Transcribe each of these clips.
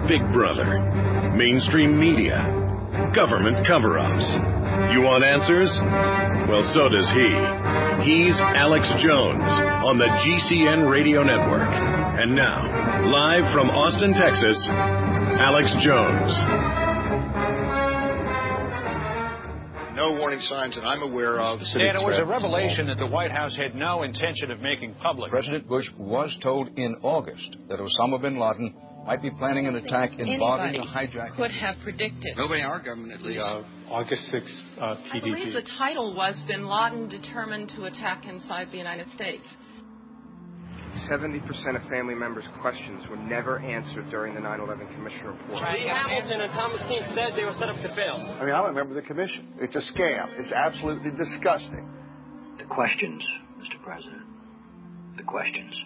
Big Brother, mainstream media, government cover-ups. You want answers? Well, so does he. He's Alex Jones on the GCN Radio Network. And now, live from Austin, Texas, Alex Jones. No warning signs that I'm aware of. And it was a revelation that the White House had no intention of making public. President Bush was told in August that Osama bin Laden might be planning an attack involving a hijack. Could have predicted. Nobody in our government, at least. August 6th, PDP. I believe the title was Bin Laden Determined to Attack Inside the United States. 70% of family members' questions were never answered during the 9/11 Commission report. Lee Hamilton and Thomas Keane said they were set up to fail. I mean, I'm a member of the commission. It's a scam. It's absolutely disgusting. The questions, Mr. President. The questions.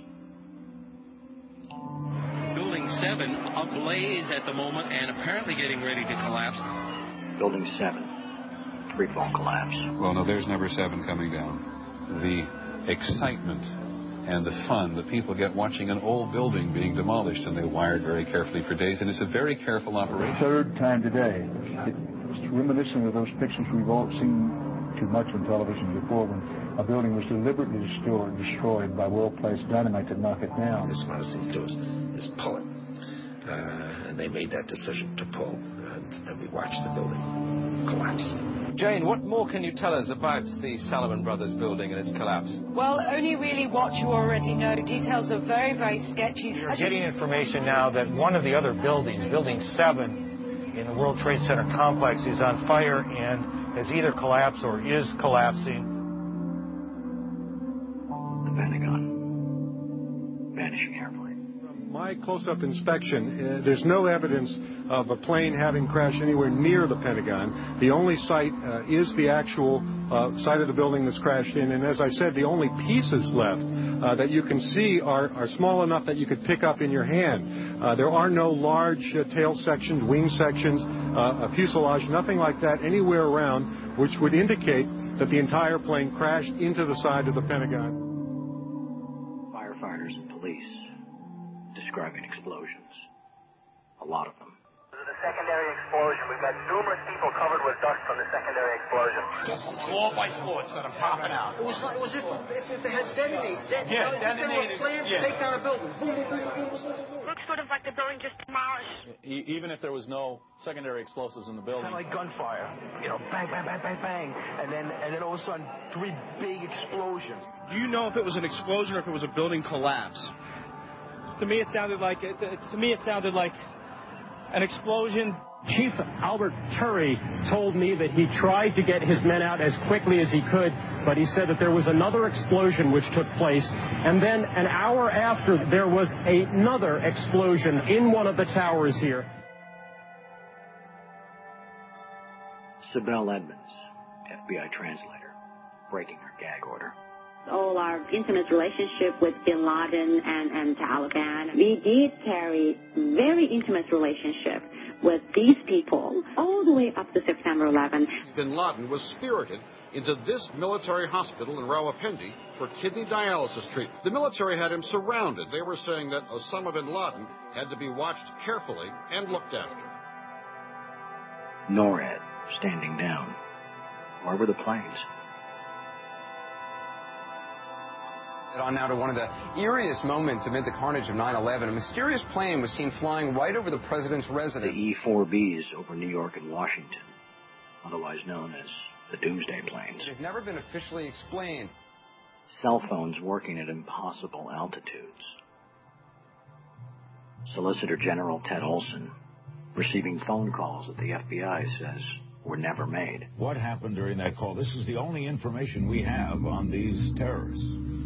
Building 7 ablaze at the moment and apparently getting ready to collapse. Building 7. Free-fall collapse. Well, no, there's number 7 coming down. The excitement and the fun that people get watching an old building being demolished, and they wired very carefully for days, and it's a very careful operation. Third time today. It's reminiscent of those pictures we've all seen too much on television before, when a building was deliberately destroyed by well-placed dynamite to knock it down. The smartest thing to do is pull it. And they made that decision to pull, and we watched the building collapse. Jane, what more can you tell us about the Salomon Brothers building and its collapse? Well, only really what you already know. Details are very, very sketchy. We're getting information now that one of the other buildings, Building 7 in the World Trade Center complex, is on fire and has either collapsed or is collapsing. The Pentagon. Vanishing airplane. My close-up inspection, there's no evidence of a plane having crashed anywhere near the Pentagon. The only site is the actual site of the building that's crashed in. And as I said, the only pieces left that you can see are small enough that you could pick up in your hand. There are no large tail sections, wing sections, a fuselage, nothing like that anywhere around, which would indicate that the entire plane crashed into the side of the Pentagon. Firefighters and police describing explosions. A lot of them. This is a secondary explosion. We've got numerous people covered with dust from the secondary explosion. Just floor by floor, it's sort of popping out. It was if they had detonated. Yeah, detonated. Take down a building. Boom, boom, boom, boom, boom. Looks sort of like the building just demolished. Even if there was no secondary explosives in the building. Kind of like gunfire. You know, bang, bang, bang, bang, bang. And then all of a sudden, 3 big explosions. Do you know if it was an explosion or if it was a building collapse? To me, it sounded like an explosion. Chief Albert Turry told me that he tried to get his men out as quickly as he could, but he said that there was another explosion which took place, and then an hour after there was another explosion in one of the towers here. Sibel Edmonds, FBI translator, breaking her gag order. All our intimate relationship with Bin Laden and Taliban. We did carry very intimate relationship with these people all the way up to September 11th. Bin Laden was spirited into this military hospital in Rawalpindi for kidney dialysis treatment. The military had him surrounded. They were saying that Osama bin Laden had to be watched carefully and looked after. NORAD standing down. Where were the planes? On now to one of the eeriest moments amid the carnage of 9/11. A mysterious plane was seen flying right over the president's residence. The E-4Bs over New York and Washington, otherwise known as the Doomsday Planes. It has never been officially explained. Cell phones working at impossible altitudes. Solicitor General Ted Olson receiving phone calls that the FBI says were never made. What happened during that call? This is the only information we have on these terrorists.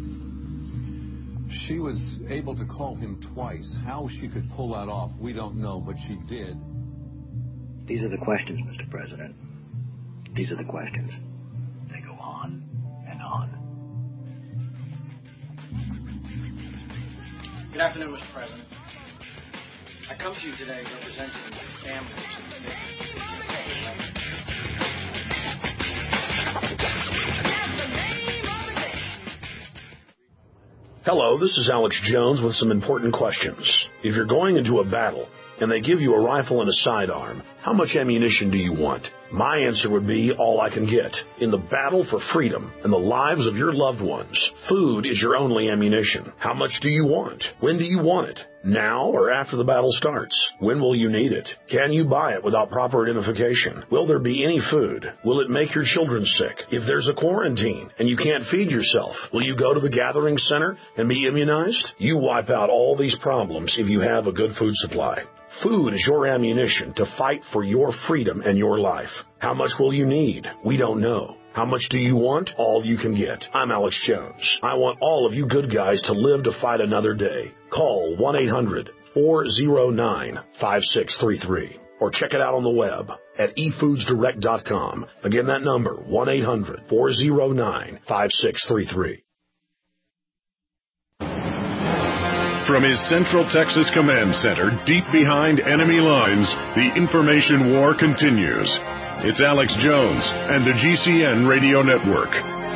She was able to call him twice. How she could pull that off, we don't know, but she did. These are the questions, Mr. President. These are the questions. They go on and on. Good afternoon, Mr. President. I come to you today representing the families and the victims. Hello, this is Alex Jones with some important questions. If you're going into a battle, and they give you a rifle and a sidearm, how much ammunition do you want? My answer would be all I can get. In the battle for freedom and the lives of your loved ones, food is your only ammunition. How much do you want? When do you want it? Now or after the battle starts? When will you need it? Can you buy it without proper identification? Will there be any food? Will it make your children sick? If there's a quarantine and you can't feed yourself, will you go to the gathering center and be immunized? You wipe out all these problems if you have a good food supply. Food is your ammunition to fight for your freedom and your life. How much will you need? We don't know. How much do you want? All you can get. I'm Alex Jones. I want all of you good guys to live to fight another day. Call 1-800-409-5633 or check it out on the web at efoodsdirect.com. Again, that number, 1-800-409-5633. From his Central Texas Command Center, deep behind enemy lines, the information war continues. It's Alex Jones and the GCN Radio Network.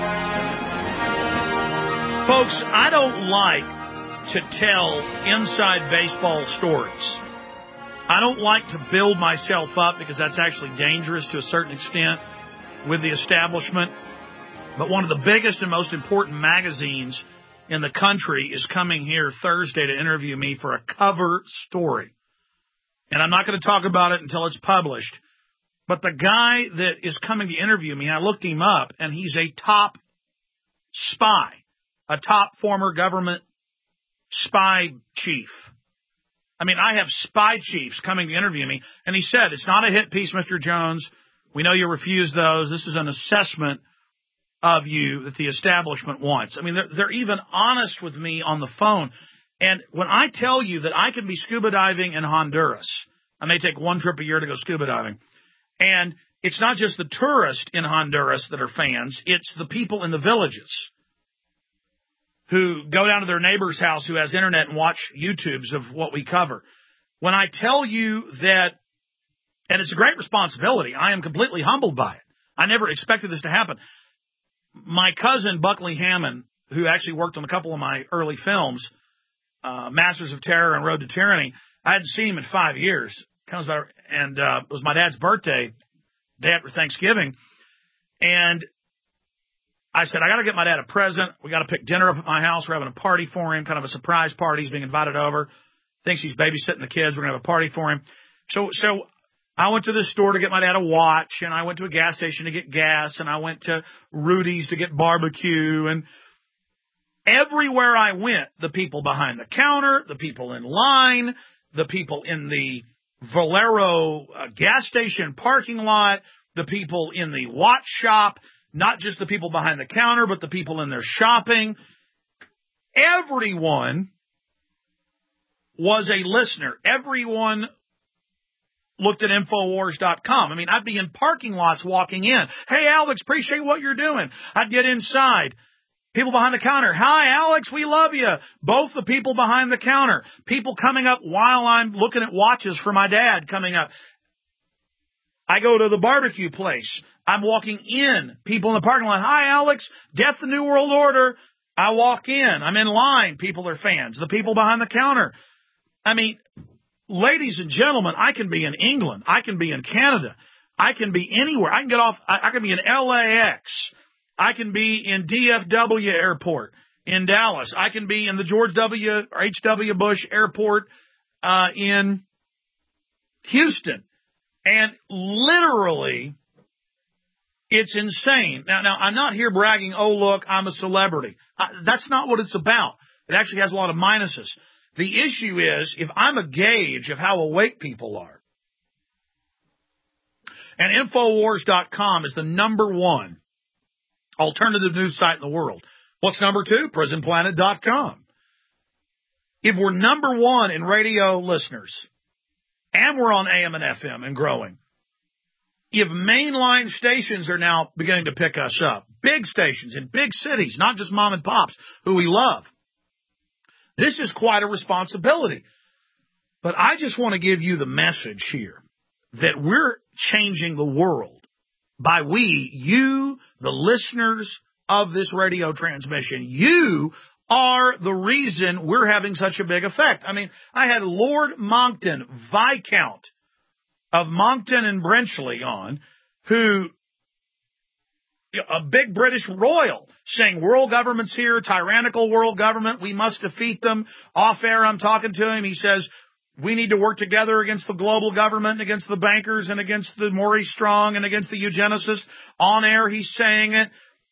Folks, I don't like to tell inside baseball stories. I don't like to build myself up because that's actually dangerous to a certain extent with the establishment. But one of the biggest and most important magazines in the country is coming here Thursday to interview me for a cover story. And I'm not going to talk about it until it's published. But the guy that is coming to interview me, I looked him up, and he's a top spy, a top former government spy chief. I mean, I have spy chiefs coming to interview me, and he said, it's not a hit piece, Mr. Jones. We know you refuse those. This is an assessment of you that the establishment wants. I mean, they're even honest with me on the phone. And when I tell you that I can be scuba diving in Honduras, I may take one trip a year to go scuba diving, and it's not just the tourists in Honduras that are fans, it's the people in the villages who go down to their neighbor's house who has internet and watch YouTubes of what we cover. When I tell you that, and it's a great responsibility, I am completely humbled by it. I never expected this to happen. My cousin, Buckley Hammond, who actually worked on a couple of my early films, Masters of Terror and Road to Tyranny, I hadn't seen him in 5 years. And it was my dad's birthday, day after Thanksgiving. And I said, I got to get my dad a present. We got to pick dinner up at my house. We're having a party for him, kind of a surprise party. He's being invited over. Thinks he's babysitting the kids. We're going to have a party for him. So I went to the store to get my dad a watch, and I went to a gas station to get gas, and I went to Rudy's to get barbecue. And everywhere I went, the people behind the counter, the people in line, the people in the Valero gas station parking lot, the people in the watch shop, not just the people behind the counter, but the people in their shopping. Everyone was a listener. Everyone looked at Infowars.com. I mean, I'd be in parking lots walking in. Hey, Alex, appreciate what you're doing. I'd get inside. People behind the counter. Hi, Alex, we love you. Both the people behind the counter. People coming up while I'm looking at watches for my dad coming up. I go to the barbecue place. I'm walking in. People in the parking lot. Hi, Alex. Death the New World Order. I walk in. I'm in line. People are fans. The people behind the counter. I mean, ladies and gentlemen, I can be in England. I can be in Canada. I can be anywhere. I can get off. I can be in LAX. I can be in DFW Airport in Dallas. I can be in the George W. or H.W. Bush Airport in Houston. And literally, it's insane. Now, I'm not here bragging, oh, look, I'm a celebrity. That's not what it's about. It actually has a lot of minuses. The issue is, if I'm a gauge of how awake people are, and Infowars.com is the #1 alternative news site in the world. What's #2? PrisonPlanet.com. If we're #1 in radio listeners, and we're on AM and FM and growing, if mainline stations are now beginning to pick us up, big stations in big cities, not just mom and pops, who we love, this is quite a responsibility. But I just want to give you the message here that we're changing the world by you, the listeners of this radio transmission. You are the reason we're having such a big effect. I mean, I had Lord Monckton, Viscount of Monckton and Brenchley on, who, a big British royal, saying world government's here, tyrannical world government, we must defeat them. Off air, I'm talking to him. He says, we need to work together against the global government, against the bankers, and against the Maurice Strong, and against the eugenicists. On air, he's saying it.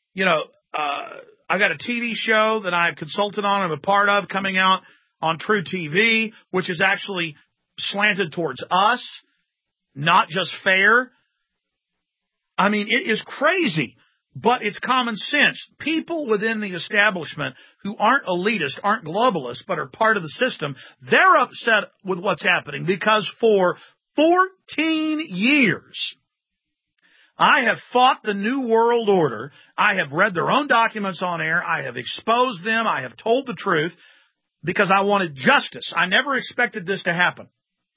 I got a TV show that I consulted on and I'm a part of coming out on True TV, which is actually slanted towards us, not just fair. I mean, it is crazy, but it's common sense. People within the establishment who aren't elitist, aren't globalists, but are part of the system, they're upset with what's happening because for 14 years, I have fought the New World Order. I have read their own documents on air. I have exposed them. I have told the truth because I wanted justice. I never expected this to happen.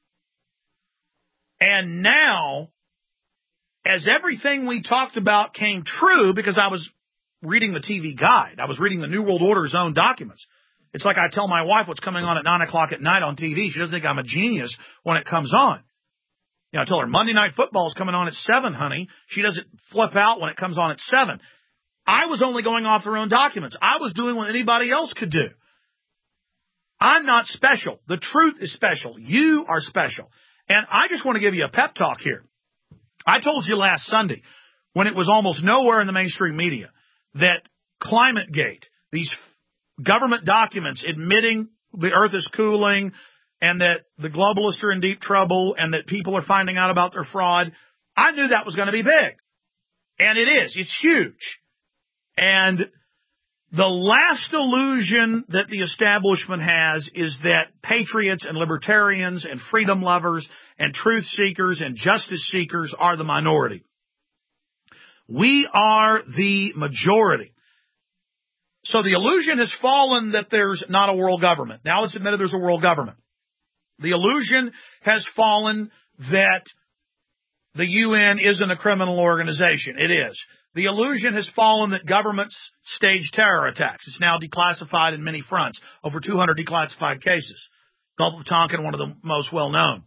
And now, as everything we talked about came true, because I was reading the TV guide, I was reading the New World Order's own documents. It's like I tell my wife what's coming on at 9 o'clock at night on TV. She doesn't think I'm a genius when it comes on. I tell her Monday Night Football is coming on at 7, honey. She doesn't flip out when it comes on at 7. I was only going off their own documents. I was doing what anybody else could do. I'm not special. The truth is special. You are special. And I just want to give you a pep talk here. I told you last Sunday, when it was almost nowhere in the mainstream media, that ClimateGate, these government documents admitting the earth is cooling, and that the globalists are in deep trouble, and that people are finding out about their fraud, I knew that was going to be big. And it is. It's huge. And the last illusion that the establishment has is that patriots and libertarians and freedom lovers and truth seekers and justice seekers are the minority. We are the majority. So the illusion has fallen that there's not a world government. Now it's admitted there's a world government. The illusion has fallen that the UN isn't a criminal organization. It is. The illusion has fallen that governments stage terror attacks. It's now declassified in many fronts. Over 200 declassified cases. Gulf of Tonkin, one of the most well-known.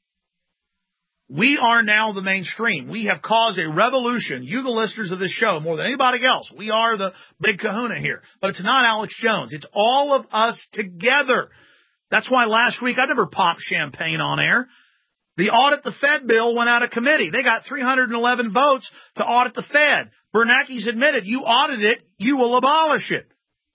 We are now the mainstream. We have caused a revolution. You, the listeners of this show, more than anybody else. We are the big kahuna here. But it's not Alex Jones. It's all of us together. That's why last week I never popped champagne on air. The Audit the Fed bill went out of committee. They got 311 votes to audit the Fed. Bernanke's admitted, you audit it, you will abolish it.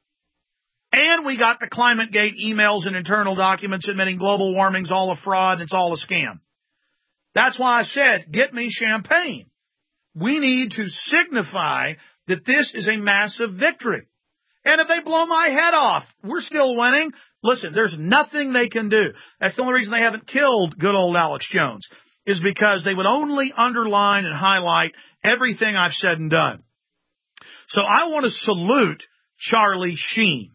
And we got the ClimateGate emails and internal documents admitting global warming's all a fraud and it's all a scam. That's why I said, get me champagne. We need to signify that this is a massive victory. And if they blow my head off, we're still winning. Listen, there's nothing they can do. That's the only reason they haven't killed good old Alex Jones, is because they would only underline and highlight everything I've said and done. So I want to salute Charlie Sheen.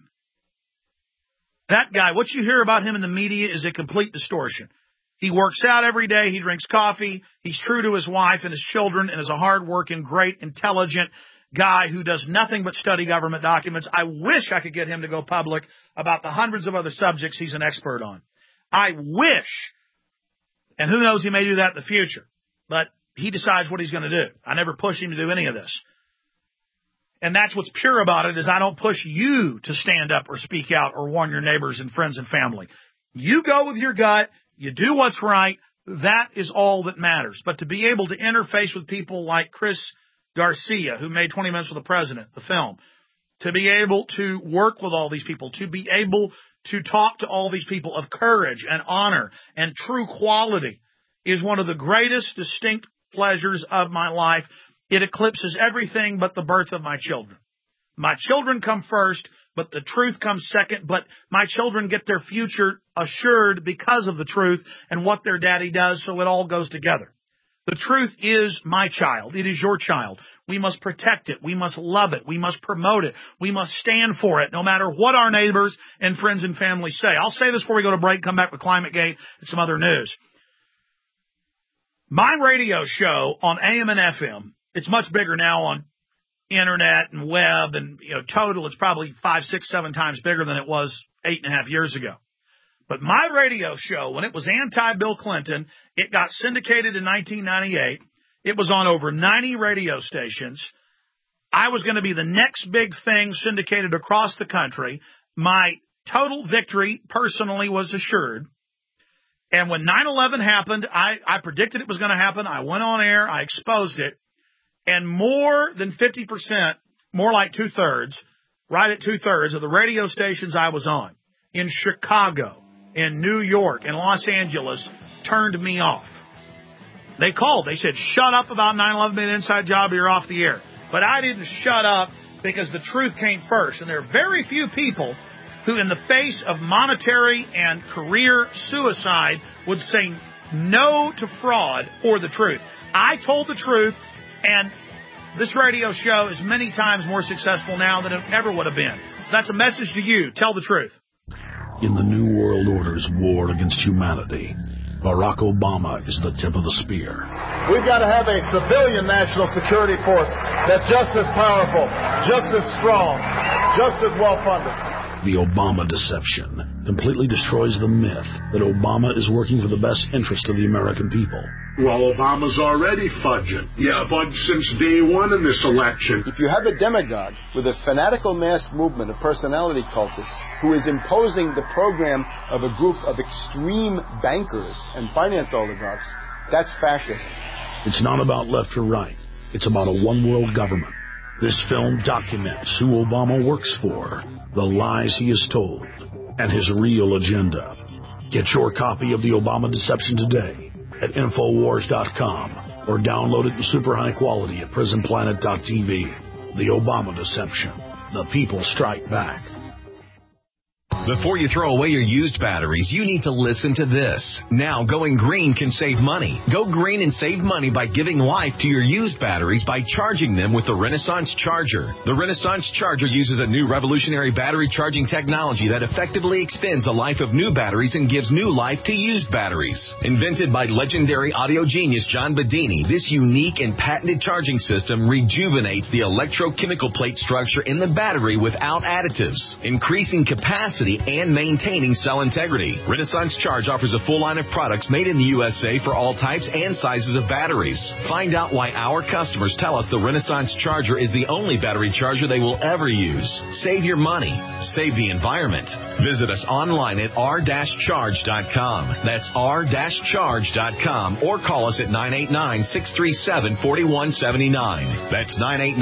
That guy, what you hear about him in the media is a complete distortion. He works out every day. He drinks coffee. He's true to his wife and his children and is a hard-working, great, intelligent guy who does nothing but study government documents. I wish I could get him to go public about the hundreds of other subjects he's an expert on. I wish. And who knows, he may do that in the future. But he decides what he's going to do. I never push him to do any of this. And that's what's pure about it, is I don't push you to stand up or speak out or warn your neighbors and friends and family. You go with your gut. You do what's right. That is all that matters. But to be able to interface with people like Chris Garcia, who made 20 Minutes with the President, the film, to be able to work with all these people, to be able to talk to all these people of courage and honor and true quality is one of the greatest distinct pleasures of my life. It eclipses everything but the birth of my children. My children come first, but the truth comes second. But my children get their future assured because of the truth and what their daddy does, so it all goes together. The truth is my child. It is your child. We must protect it. We must love it. We must promote it. We must stand for it, no matter what our neighbors and friends and family say. I'll say this before we go to break, come back with ClimateGate and some other news. My radio show on AM and FM, it's much bigger now on internet and web and, total, it's probably 5, 6, 7 times bigger than it was 8.5 years ago. But my radio show, when it was anti-Bill Clinton, it got syndicated in 1998. It was on over 90 radio stations. I was going to be the next big thing syndicated across the country. My total victory personally was assured. And when 9/11 happened, I predicted it was going to happen. I went on air. I exposed it. And more than 50%, more like 2/3, right at 2/3 of the radio stations I was on in Chicago, in New York, in Los Angeles turned me off. They called. They said, shut up about 9/11 being an inside job or you're off the air. But I didn't shut up because the truth came first. And there are very few people who, in the face of monetary and career suicide, would say no to fraud or the truth. I told the truth, and this radio show is many times more successful now than it ever would have been. So that's a message to you. Tell the truth. In the New World Order's war against humanity, Barack Obama is the tip of the spear. We've got to have a civilian national security force that's just as powerful, just as strong, just as well-funded. The Obama deception completely destroys the myth that Obama is working for the best interest of the American people. Well, Obama's already fudging. Yeah, fudged since day one in this election. If you have a demagogue with a fanatical mass movement of personality cultists who is imposing the program of a group of extreme bankers and finance oligarchs, that's fascism. It's not about left or right. It's about a one-world government. This film documents who Obama works for, the lies he has told, and his real agenda. Get your copy of The Obama Deception today at Infowars.com or download it in super high quality at PrisonPlanet.tv. The Obama Deception. The people strike back. Before you throw away your used batteries, you need to listen to this. Now, going green can save money. Go green and save money by giving life to your used batteries by charging them with the Renaissance Charger. The Renaissance Charger uses a new revolutionary battery charging technology that effectively extends the life of new batteries and gives new life to used batteries. Invented by legendary audio genius John Bedini, this unique and patented charging system rejuvenates the electrochemical plate structure in the battery without additives, increasing capacity and maintaining cell integrity. Renaissance Charge offers a full line of products made in the USA for all types and sizes of batteries. Find out why our customers tell us the Renaissance Charger is the only battery charger they will ever use. Save your money. Save the environment. Visit us online at r-charge.com. That's r-charge.com or call us at 989-637-4179. That's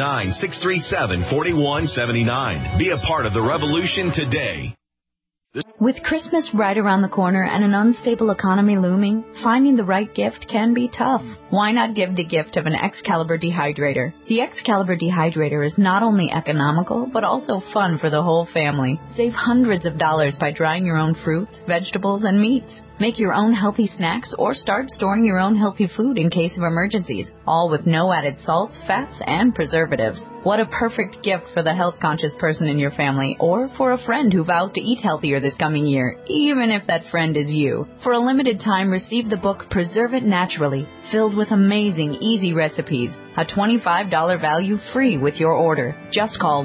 989-637-4179. Be a part of the revolution today. With Christmas right around the corner and an unstable economy looming, finding the right gift can be tough. Why not give the gift of an Excalibur dehydrator? The Excalibur dehydrator is not only economical, but also fun for the whole family. Save hundreds of dollars by drying your own fruits, vegetables, and meats. Make your own healthy snacks or start storing your own healthy food in case of emergencies, all with no added salts, fats, and preservatives. What a perfect gift for the health-conscious person in your family or for a friend who vows to eat healthier this coming year, even if that friend is you. For a limited time, receive the book Preserve It Naturally, filled with amazing, easy recipes. A $25 value free with your order. Just call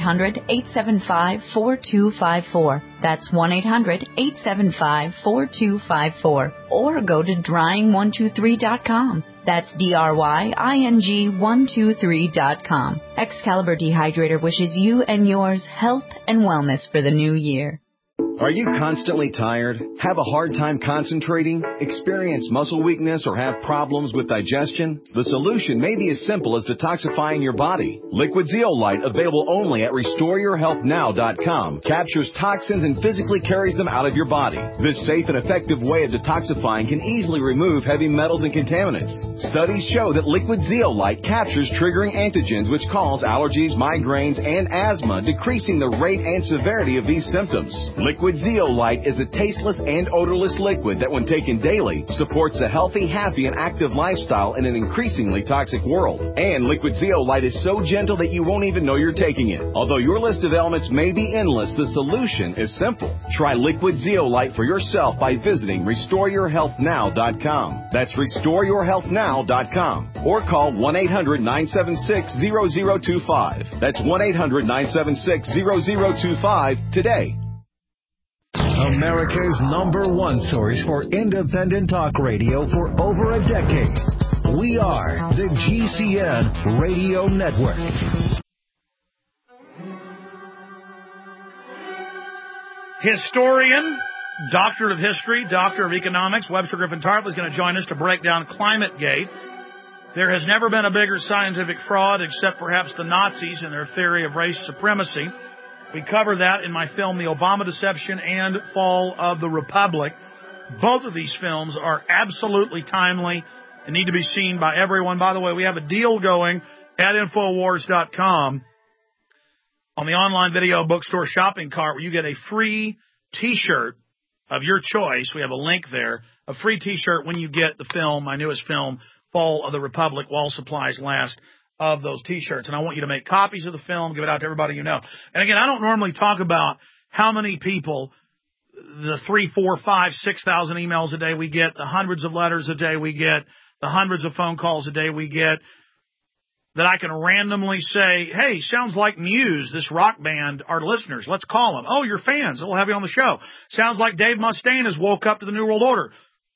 1-800-875-4254. That's 1-800-875-4254. Or go to drying123.com. That's DRYING123.com. Excalibur Dehydrator wishes you and yours health and wellness for the new year. Are you constantly tired? Have a hard time concentrating? Experience muscle weakness or have problems with digestion? The solution may be as simple as detoxifying your body. Liquid Zeolite, available only at RestoreYourHealthNow.com, captures toxins and physically carries them out of your body. This safe and effective way of detoxifying can easily remove heavy metals and contaminants. Studies show that Liquid Zeolite captures triggering antigens which cause allergies, migraines, and asthma, decreasing the rate and severity of these symptoms. Liquid Liquid Zeolite is a tasteless and odorless liquid that, when taken daily, supports a healthy, happy, and active lifestyle in an increasingly toxic world. And Liquid Zeolite is so gentle that you won't even know you're taking it. Although your list of ailments may be endless, the solution is simple. Try Liquid Zeolite for yourself by visiting RestoreYourHealthNow.com. That's RestoreYourHealthNow.com. Or call 1-800-976-0025. That's 1-800-976-0025 today. America's #1 source for independent talk radio for over a decade. We are the GCN Radio Network. Historian, Doctor of History, Doctor of Economics, Webster Griffin Tarpley is going to join us to break down ClimateGate. There has never been a bigger scientific fraud, except perhaps the Nazis and their theory of race supremacy. We cover that in my film, The Obama Deception and Fall of the Republic. Both of these films are absolutely timely and need to be seen by everyone. By the way, we have a deal going at Infowars.com on the online video bookstore shopping cart where you get a free T-shirt of your choice. We have a link there, a free T-shirt when you get the film, my newest film, Fall of the Republic, while supplies last, of those T-shirts. And I want you to make copies of the film, give it out to everybody you know. And again, I don't normally talk about how many people, the 3, 4, 5, 6,000 emails a day we get, the hundreds of letters a day we get, the hundreds of phone calls a day we get, that I can randomly say, hey, sounds like Muse, this rock band, are listeners. Let's call them. Oh, you're fans. We'll have you on the show. Sounds like Dave Mustaine has woke up to the New World Order.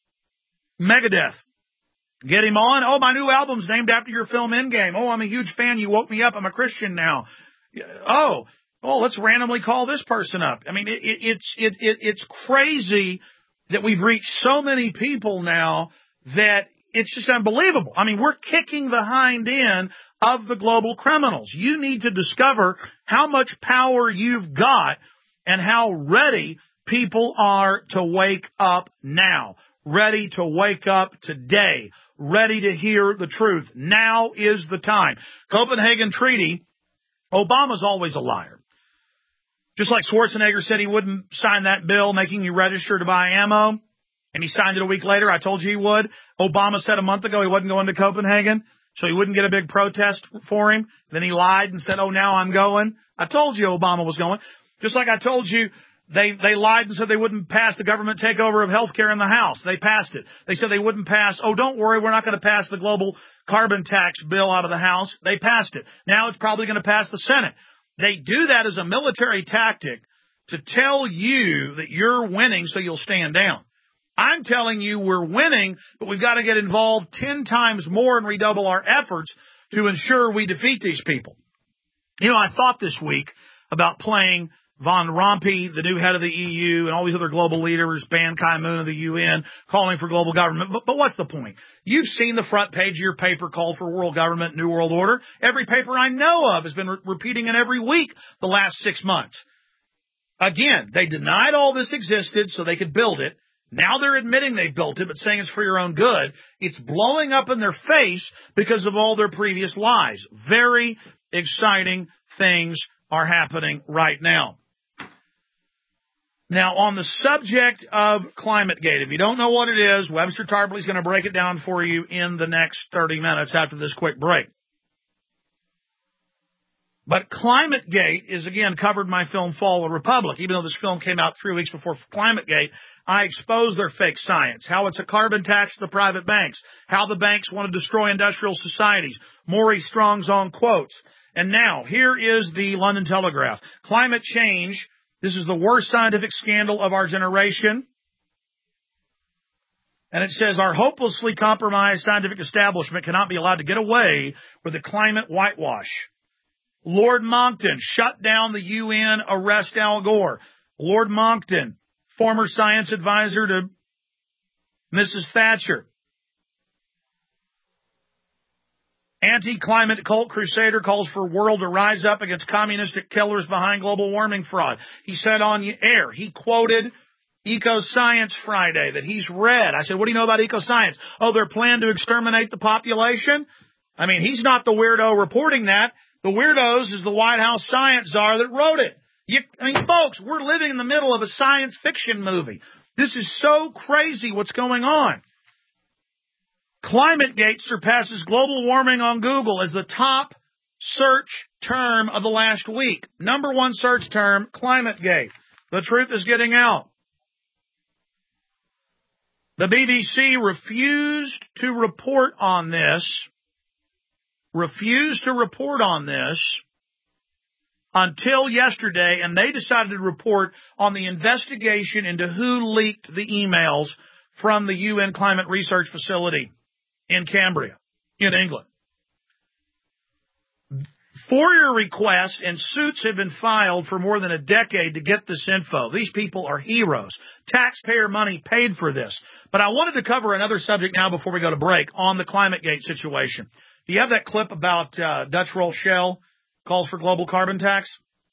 Megadeth. Get him on. Oh, my new album's named after your film Endgame. Oh, I'm a huge fan. You woke me up. I'm a Christian now. Oh, let's randomly call this person up. I mean, it's crazy that we've reached so many people now that it's just unbelievable. I mean, we're kicking the hind end of the global criminals. You need to discover how much power you've got and how ready people are to wake up now. Ready to wake up today, ready to hear the truth. Now is the time. Copenhagen Treaty, Obama's always a liar. Just like Schwarzenegger said he wouldn't sign that bill making you register to buy ammo, and he signed it a week later. I told you he would. Obama said a month ago he wasn't going to Copenhagen, so he wouldn't get a big protest for him. Then he lied and said, oh, now I'm going. I told you Obama was going. Just like I told you, They lied and said they wouldn't pass the government takeover of health care in the House. They passed it. They said they wouldn't pass, oh, don't worry, we're not going to pass the global carbon tax bill out of the House. They passed it. Now it's probably going to pass the Senate. They do that as a military tactic to tell you that you're winning so you'll stand down. I'm telling you we're winning, but we've got to get involved 10 times more and redouble our efforts to ensure we defeat these people. You know, I thought this week about playing Von Rompuy, the new head of the EU, and all these other global leaders, Ban Ki-moon of the UN, calling for global government. But what's the point? You've seen the front page of your paper call for world government, new world order. Every paper I know of has been repeating it every week the last 6 months. Again, they denied all this existed so they could build it. Now they're admitting they built it, but saying it's for your own good. It's blowing up in their face because of all their previous lies. Very exciting things are happening right now. Now, on the subject of ClimateGate, if you don't know what it is, Webster Tarpley is going to break it down for you in the next 30 minutes after this quick break. But ClimateGate is, again, covered in my film Fall of the Republic. Even though this film came out 3 weeks before ClimateGate, I exposed their fake science, how it's a carbon tax to the private banks, how the banks want to destroy industrial societies, Maury Strong's own quotes. And now, here is the London Telegraph. Climate change. This is the worst scientific scandal of our generation. And it says, our hopelessly compromised scientific establishment cannot be allowed to get away with the climate whitewash. Lord Monckton shut down the UN, arrest Al Gore. Lord Monckton, former science advisor to Mrs. Thatcher. Anti-climate cult crusader calls for world to rise up against communistic killers behind global warming fraud. He said on air, he quoted EcoScience Friday that he's read. I said, what do you know about EcoScience? Oh, their plan to exterminate the population? I mean, he's not the weirdo reporting that. The weirdos is the White House science czar that wrote it. Folks, we're living in the middle of a science fiction movie. This is so crazy what's going on. ClimateGate surpasses global warming on Google as the top search term of the last week. Number one search term, ClimateGate. The truth is getting out. The BBC refused to report on this until yesterday, and they decided to report on the investigation into who leaked the emails from the UN Climate Research Facility in Cambria, in England. FOIA requests and suits have been filed for more than a decade to get this info. These people are heroes. Taxpayer money paid for this. But I wanted to cover another subject now before we go to break on the ClimateGate situation. Do you have that clip about Dutch Roll Shell calls for global carbon tax?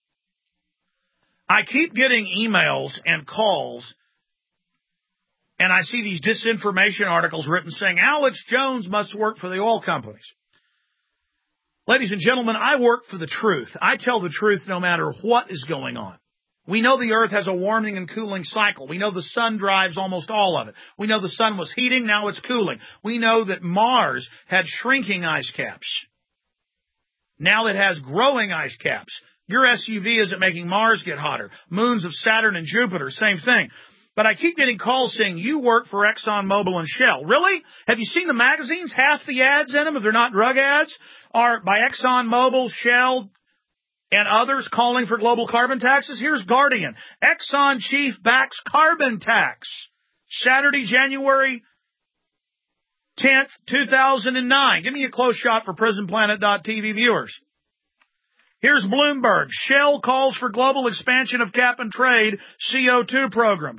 I keep getting emails and calls, and I see these disinformation articles written saying Alex Jones must work for the oil companies. Ladies and gentlemen, I work for the truth. I tell the truth no matter what is going on. We know the Earth has a warming and cooling cycle. We know the sun drives almost all of it. We know the sun was heating, now it's cooling. We know that Mars had shrinking ice caps. Now it has growing ice caps. Your SUV isn't making Mars get hotter. Moons of Saturn and Jupiter, same thing. But I keep getting calls saying, you work for ExxonMobil and Shell. Really? Have you seen the magazines? Half the ads in them, if they're not drug ads, are by ExxonMobil, Shell, and others calling for global carbon taxes. Here's Guardian. Exxon chief backs carbon tax. Saturday, January 10th, 2009. Give me a close shot for PrisonPlanet.tv viewers. Here's Bloomberg. Shell calls for global expansion of cap-and-trade CO2 programs.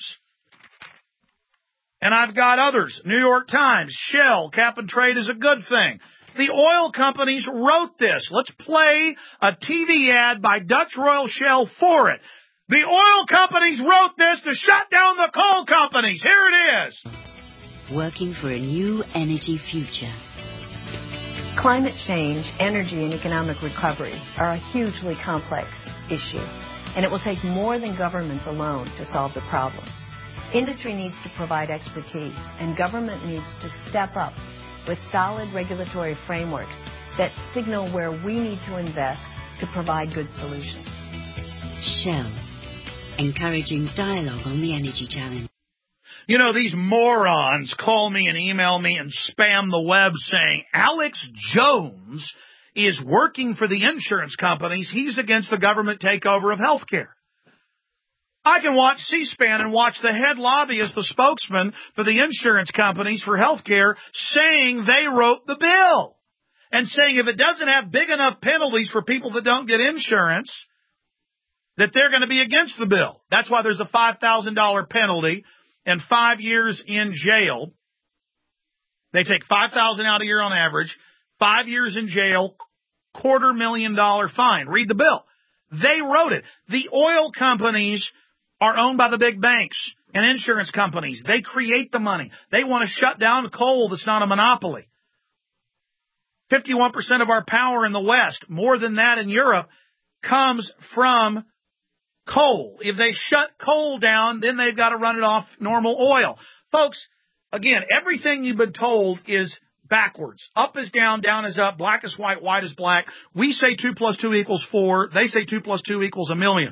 And I've got others. New York Times. Shell, cap-and-trade is a good thing. The oil companies wrote this. Let's play a TV ad by Dutch Royal Shell for it. The oil companies wrote this to shut down the coal companies. Here it is. Working for a new energy future. Climate change, energy, and economic recovery are a hugely complex issue, and it will take more than governments alone to solve the problem. Industry needs to provide expertise, and government needs to step up with solid regulatory frameworks that signal where we need to invest to provide good solutions. Shell, encouraging dialogue on the energy challenge. You know, these morons call me and email me and spam the web saying Alex Jones is working for the insurance companies. He's against the government takeover of health care. I can watch C-SPAN and watch the head lobbyist, the spokesman for the insurance companies for health care, saying they wrote the bill and saying if it doesn't have big enough penalties for people that don't get insurance, that they're going to be against the bill. That's why there's a $5,000 penalty and 5 years in jail. They take $5,000 out a year on average, 5 years in jail, $250,000 fine. Read the bill. They wrote it. The oil companies are owned by the big banks and insurance companies. They create the money. They want to shut down coal that's not a monopoly. 51% of our power in the West, more than that in Europe, comes from coal. If they shut coal down, then they've got to run it off normal oil. Folks, again, everything you've been told is backwards. Up is down, down is up, black is white, white is black. We say 2 + 2 = 4. They say 2 + 2 = 1,000,000.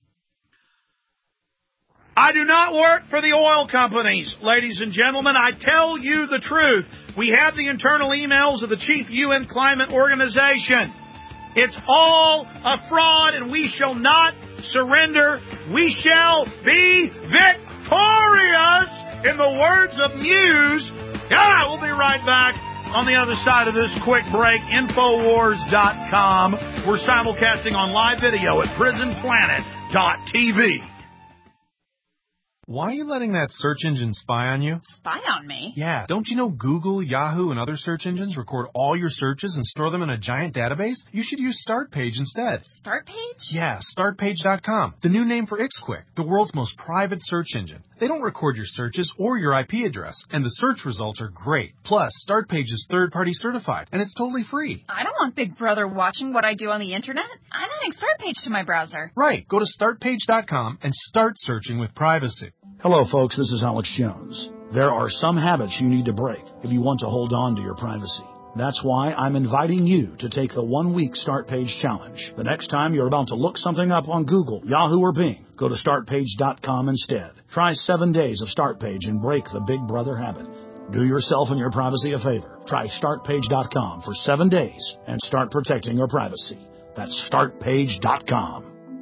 I do not work for the oil companies, ladies and gentlemen. I tell you the truth. We have the internal emails of the chief UN climate organization. It's all a fraud, and we shall not surrender. We shall be victorious, in the words of Muse. We'll be right back on the other side of this quick break. Infowars.com. We're simulcasting on live video at PrisonPlanet.tv. Why are you letting that search engine spy on you? Spy on me? Yeah, don't you know Google, Yahoo, and other search engines record all your searches and store them in a giant database? You should use StartPage instead. StartPage? Yeah, StartPage.com, the new name for XQuick, the world's most private search engine. They don't record your searches or your IP address, and the search results are great. Plus, StartPage is third-party certified, and it's totally free. I don't want Big Brother watching what I do on the internet. I'm adding StartPage to my browser. Right, go to StartPage.com and start searching with privacy. Hello, folks. This is Alex Jones. There are some habits you need to break if you want to hold on to your privacy. That's why I'm inviting you to take the 1-week StartPage challenge. The next time you're about to look something up on Google, Yahoo, or Bing, go to StartPage.com instead. Try 7 days of StartPage and break the Big Brother habit. Do yourself and your privacy a favor. Try StartPage.com for 7 days and start protecting your privacy. That's StartPage.com.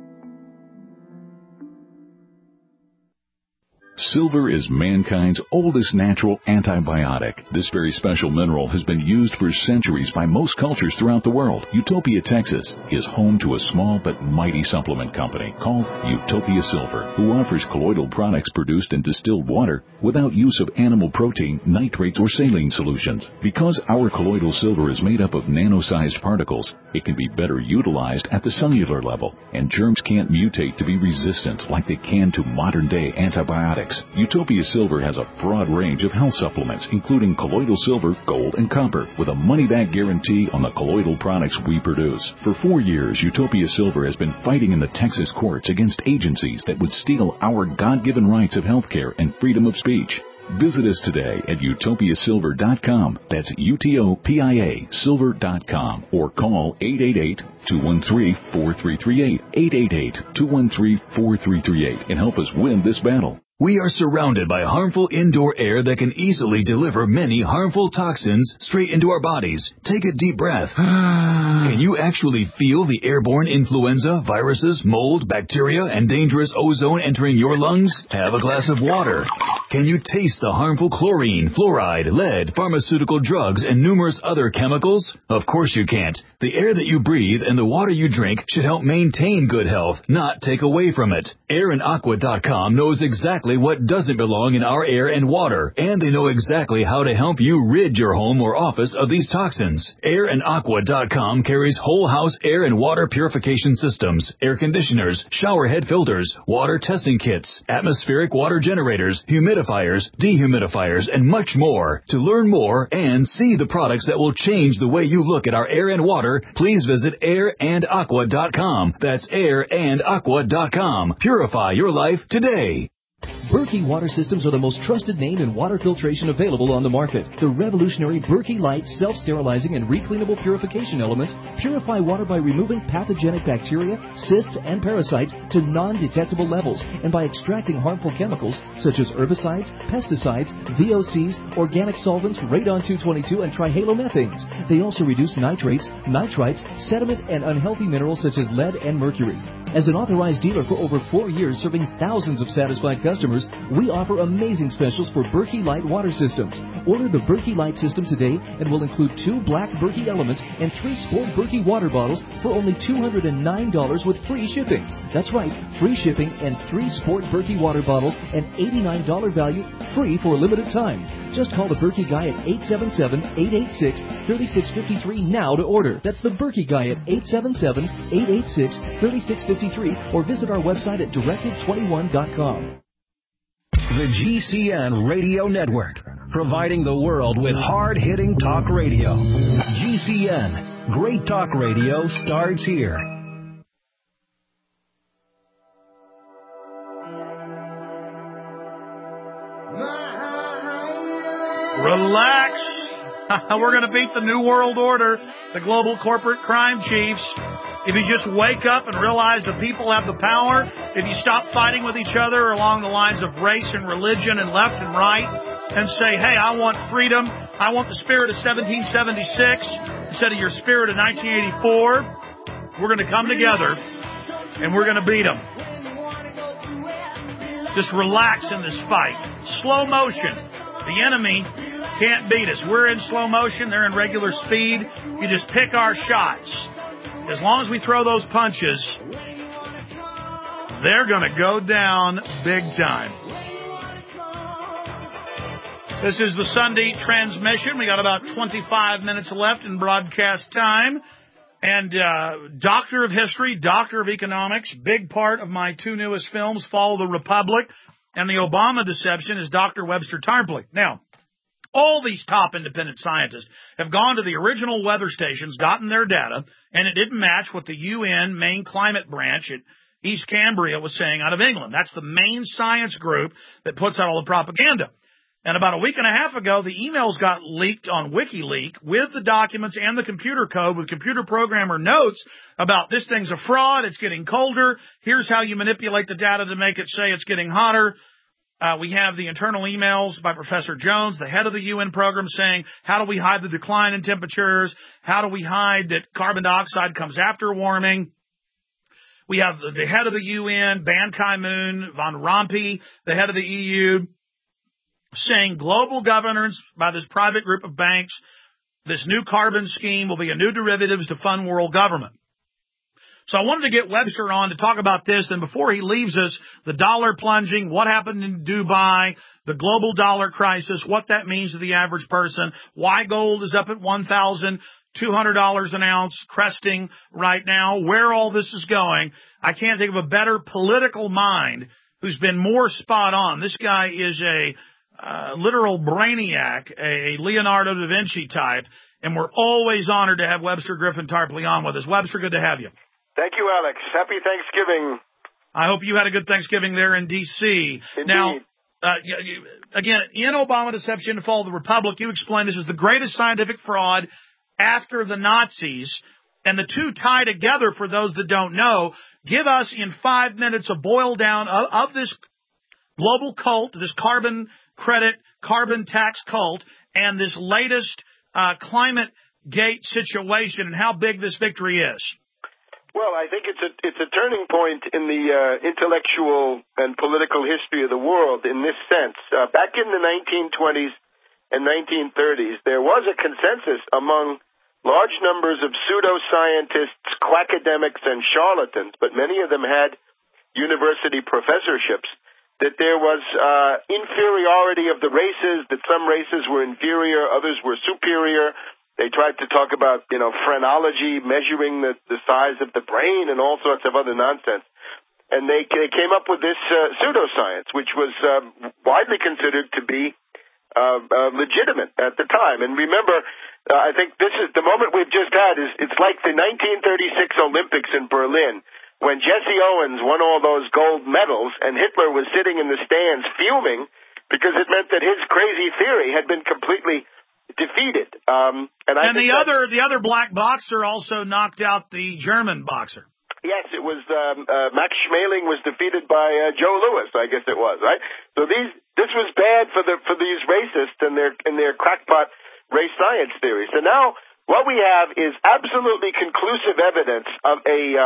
Silver is mankind's oldest natural antibiotic. This very special mineral has been used for centuries by most cultures throughout the world. Utopia, Texas is home to a small but mighty supplement company called Utopia Silver, who offers colloidal products produced in distilled water without use of animal protein, nitrates, or saline solutions. Because our colloidal silver is made up of nano-sized particles, it can be better utilized at the cellular level, and germs can't mutate to be resistant like they can to modern-day antibiotics. Utopia Silver has a broad range of health supplements, including colloidal silver, gold, and copper, with a money-back guarantee on the colloidal products we produce. For 4 years, Utopia Silver has been fighting in the Texas courts against agencies that would steal our God-given rights of health care and freedom of speech. Visit us today at utopiasilver.com. That's UTOPIA silver.com, or call 888-213-4338, 888-213-4338, and help us win this battle. We are surrounded by harmful indoor air that can easily deliver many harmful toxins straight into our bodies. Take a deep breath. Can you actually feel the airborne influenza, viruses, mold, bacteria, and dangerous ozone entering your lungs? Have a glass of water. Can you taste the harmful chlorine, fluoride, lead, pharmaceutical drugs, and numerous other chemicals? Of course you can't. The air that you breathe and the water you drink should help maintain good health, not take away from it. AirandAqua.com knows exactly what doesn't belong in our air and water, and they know exactly how to help you rid your home or office of these toxins. AirandAqua.com carries whole house air and water purification systems, air conditioners, shower head filters, water testing kits, atmospheric water generators, humidifiers, dehumidifiers, and much more. To learn more and see the products that will change the way you look at our air and water, please visit AirandAqua.com. That's AirandAqua.com. Purify your life today. Berkey Water Systems are the most trusted name in water filtration available on the market. The revolutionary Berkey Light self-sterilizing and recleanable purification elements purify water by removing pathogenic bacteria, cysts, and parasites to non-detectable levels, and by extracting harmful chemicals such as herbicides, pesticides, VOCs, organic solvents, radon-222, and trihalomethanes. They also reduce nitrates, nitrites, sediment, and unhealthy minerals such as lead and mercury. As an authorized dealer for over 4 years serving thousands of satisfied customers, we offer amazing specials for Berkey Light water systems. Order the Berkey Light system today and will include 2 black Berkey elements and 3 Sport Berkey water bottles for only $209 with free shipping. That's right, free shipping and 3 Sport Berkey water bottles and $89 value free for a limited time. Just call the Berkey Guy at 877-886-3653 now to order. That's the Berkey Guy at 877-886-3653 or visit our website at directive21.com. The GCN Radio Network, providing the world with hard-hitting talk radio. GCN, great talk radio starts here. Relax. We're going to beat the New World Order, the global corporate crime chiefs. If you just wake up and realize the people have the power, if you stop fighting with each other along the lines of race and religion and left and right, and say, hey, I want freedom, I want the spirit of 1776 instead of your spirit of 1984, we're going to come together and we're going to beat them. Just relax in this fight. Slow motion. The enemy can't beat us. We're in slow motion. They're in regular speed. You just pick our shots. As long as we throw those punches, they're going to go down big time. This is the Sunday transmission. We got about 25 minutes left in broadcast time. And Doctor of History, Doctor of Economics, big part of my two newest films, Fall the Republic and The Obama Deception, is Dr. Webster Tarpley. Now, all these top independent scientists have gone to the original weather stations, gotten their data, and it didn't match what the UN main climate branch at East Cambria was saying out of England. That's the main science group that puts out all the propaganda. And about a week and a half ago, the emails got leaked on WikiLeaks with the documents and the computer code with computer programmer notes about this thing's a fraud, it's getting colder, here's how you manipulate the data to make it say it's getting hotter. We have the internal emails by Professor Jones, the head of the UN program, saying, how do we hide the decline in temperatures? How do we hide that carbon dioxide comes after warming? We have the head of the UN, Ban Ki-moon, Van Rompuy, the head of the EU, saying global governance by this private group of banks, this new carbon scheme will be a new derivatives to fund world government. So I wanted to get Webster on to talk about this, and before he leaves us, the dollar plunging, what happened in Dubai, the global dollar crisis, what that means to the average person, why gold is up at $1,200 an ounce, cresting right now, where all this is going. I can't think of a better political mind who's been more spot on. This guy is a literal brainiac, a Leonardo da Vinci type, and we're always honored to have Webster Griffin Tarpley on with us. Webster, good to have you. Thank you, Alex. Happy Thanksgiving. I hope you had a good Thanksgiving there in D.C. Indeed. Now, again, in Obama Deception to Fall the Republic, you explained this is the greatest scientific fraud after the Nazis, and the two tie together for those that don't know. Give us in 5 minutes a boil down of this global cult, this carbon credit, carbon tax cult, and this latest climate gate situation and how big this victory is. Well, I think it's a turning point in the intellectual and political history of the world in this sense. Back in the 1920s and 1930s, there was a consensus among large numbers of pseudoscientists, quackademics, and charlatans, but many of them had university professorships, that there was inferiority of the races, that some races were inferior, others were superior. They tried to talk about, phrenology, measuring the size of the brain and all sorts of other nonsense. And they came up with this pseudoscience, which was widely considered to be legitimate at the time. And remember, I think this is the moment we've just had it's like the 1936 Olympics in Berlin, when Jesse Owens won all those gold medals and Hitler was sitting in the stands fuming because it meant that his crazy theory had been completely defeated. And the other black boxer also knocked out the German boxer. Yes, it was Max Schmeling was defeated by Joe Louis, I guess it was, right? So this was bad for these racists and their crackpot race science theories. So now what we have is absolutely conclusive evidence of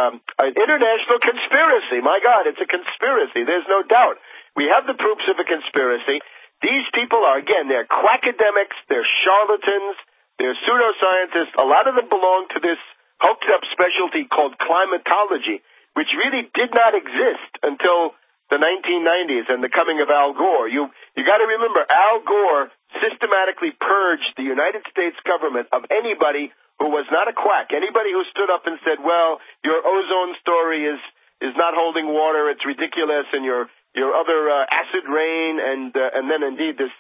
an international conspiracy. My God, it's a conspiracy. There's no doubt. We have the proofs of a conspiracy. These people are, again, they're quackademics, they're charlatans, they're pseudoscientists. A lot of them belong to this hooked-up specialty called climatology, which really did not exist until the 1990s and the coming of Al Gore. You got to remember, Al Gore systematically purged the United States government of anybody who was not a quack, anybody who stood up and said, well, your ozone story is not holding water, it's ridiculous, and your other acid rain, and then indeed this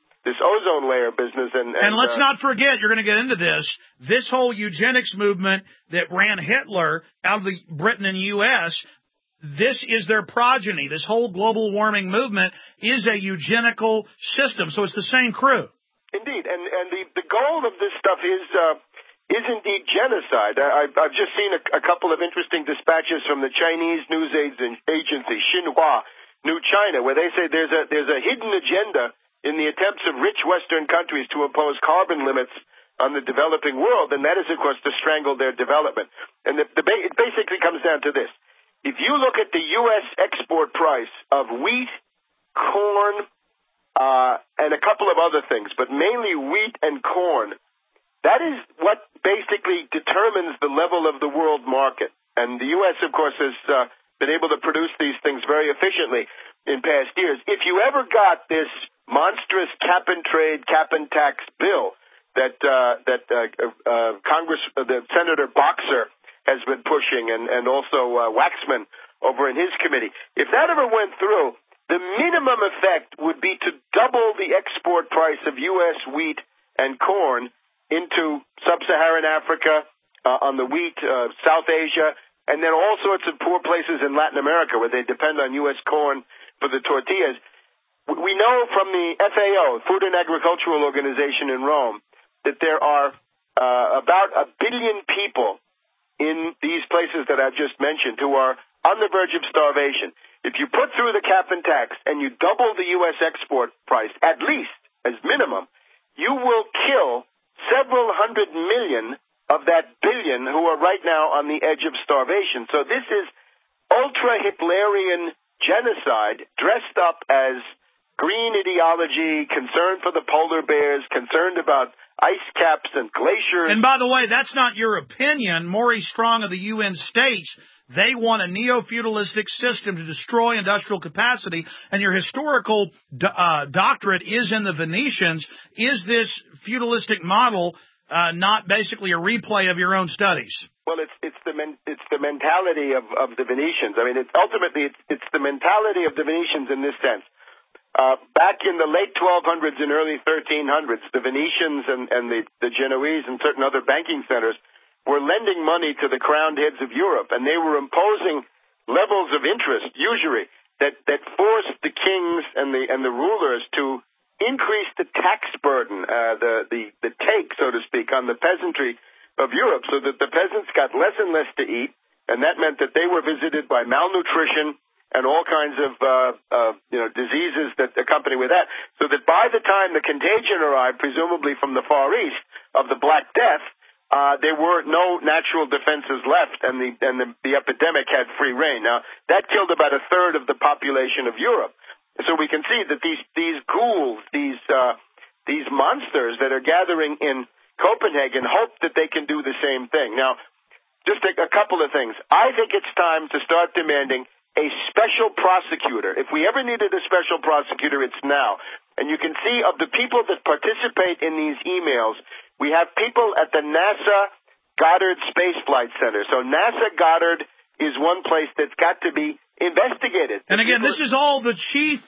ozone layer business. And let's not forget, you're going to get into this whole eugenics movement that ran Hitler out of the Britain and U.S., this is their progeny. This whole global warming movement is a eugenical system, so it's the same crew. Indeed, and the goal of this stuff is indeed genocide. I've just seen a couple of interesting dispatches from the Chinese news agency Xinhua, New China, where they say there's a hidden agenda in the attempts of rich Western countries to impose carbon limits on the developing world, and that is, of course, to strangle their development. And it basically comes down to this. If you look at the U.S. export price of wheat, corn, and a couple of other things, but mainly wheat and corn, that is what basically determines the level of the world market. And the U.S., of course, has been able to produce these things very efficiently in past years. If you ever got this monstrous cap-and-trade, cap-and-tax bill that Senator Boxer has been pushing, and also Waxman over in his committee. If that ever went through, the minimum effect would be to double the export price of U.S. wheat and corn into sub-Saharan Africa, on the wheat, South Asia, and then all sorts of poor places in Latin America where they depend on U.S. corn for the tortillas. We know from the FAO, Food and Agricultural Organization in Rome, that there are about 1 billion people in these places that I've just mentioned who are on the verge of starvation. If you put through the cap and tax and you double the U.S. export price, at least, as minimum, you will kill several hundred million of that billion who are right now on the edge of starvation. So this is ultra-Hitlerian genocide dressed up as green ideology, concern for the polar bears, concerned about ice caps and glaciers. And by the way, that's not your opinion. Maurice Strong of the UN states they want a neo-feudalistic system to destroy industrial capacity, and your historical doctorate is in the Venetians. Is this feudalistic model not basically a replay of your own studies? Well, it's the mentality of the Venetians. I mean, it's the mentality of the Venetians in this sense. Back in the late 1200s and early 1300s, the Venetians and the Genoese and certain other banking centers were lending money to the crowned heads of Europe, and they were imposing levels of interest, usury, that forced the kings and the rulers to increase the tax burden, the take, so to speak, on the peasantry of Europe, so that the peasants got less and less to eat, and that meant that they were visited by malnutrition and all kinds of diseases that accompany with that, so that by the time the contagion arrived, presumably from the Far East, of the Black Death, there were no natural defenses left, and the epidemic had free reign. Now, that killed about a third of the population of Europe. So we can see that these ghouls, these monsters that are gathering in Copenhagen hope that they can do the same thing. Now, just a couple of things. I think it's time to start demanding a special prosecutor. If we ever needed a special prosecutor, it's now. And you can see of the people that participate in these emails, we have people at the NASA Goddard Space Flight Center. So NASA Goddard is one place that's got to be investigated. And again, this is all the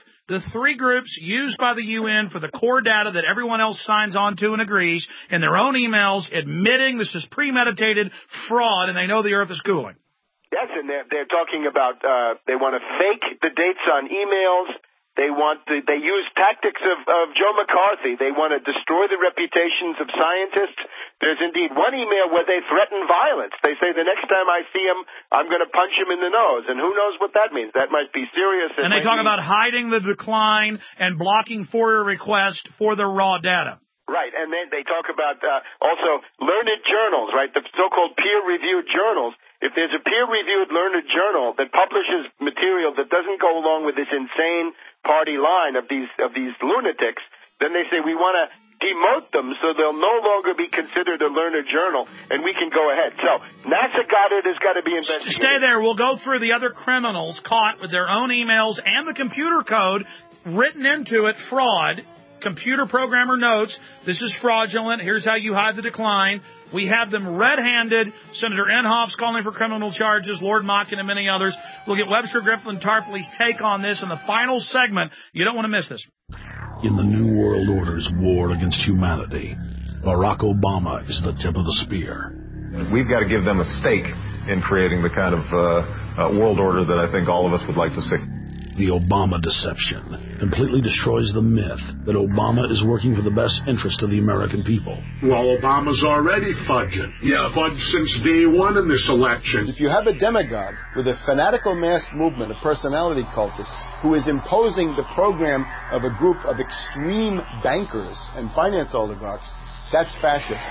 three groups used by the UN for the core data that everyone else signs on to and agrees in their own emails, admitting this is premeditated fraud, and they know the Earth is cooling. Yes, and they're talking about they want to fake the dates on emails. They use tactics of Joe McCarthy. They want to destroy the reputations of scientists. There's indeed one email where they threaten violence. They say the next time I see him, I'm going to punch him in the nose. And who knows what that means? That might be serious. And they talk about hiding the decline and blocking FOIA requests for the raw data. Right, and then they talk about also learned journals, right, the so-called peer-reviewed journals. If there's a peer-reviewed learned journal that publishes material that doesn't go along with this insane party line of these lunatics, then they say we want to demote them so they'll no longer be considered a learned journal, and we can go ahead. So NASA Goddard has got to be investigated. Stay there. We'll go through the other criminals caught with their own emails and the computer code written into it, fraud. Computer programmer notes, this is fraudulent. Here's how you hide the decline. We have them red-handed. Senator Inhofe's calling for criminal charges, Lord Monckton and many others. We'll get Webster Griffin Tarpley's take on this in the final segment. You don't want to miss this. In the New World Order's war against humanity, Barack Obama is the tip of the spear. We've got to give them a stake in creating the kind of world order that I think all of us would like to see. The Obama deception completely destroys the myth that Obama is working for the best interest of the American people. Well, Obama's already fudging. He's fudged since day one in this election. If you have a demagogue with a fanatical mass movement of personality cultists who is imposing the program of a group of extreme bankers and finance oligarchs, that's fascism.